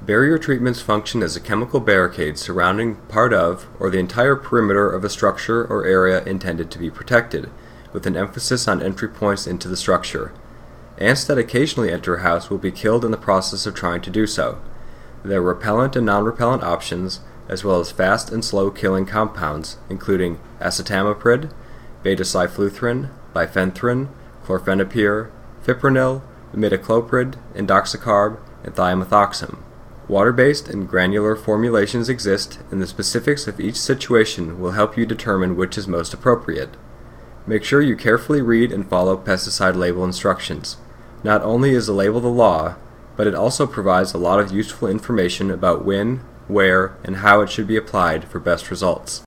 Barrier treatments function as a chemical barricade surrounding part of or the entire perimeter of a structure or area intended to be protected, with an emphasis on entry points into the structure. Ants that occasionally enter a house will be killed in the process of trying to do so. There are repellent and non-repellent options, as well as fast and slow killing compounds, including acetamiprid, beta-cyfluthrin, bifenthrin, chlorphenapyr, fipronil, imidacloprid, indoxacarb, and thiamethoxam. Water-based and granular formulations exist, and the specifics of each situation will help you determine which is most appropriate. Make sure you carefully read and follow pesticide label instructions. Not only is the label the law, but it also provides a lot of useful information about when, where, and how it should be applied for best results.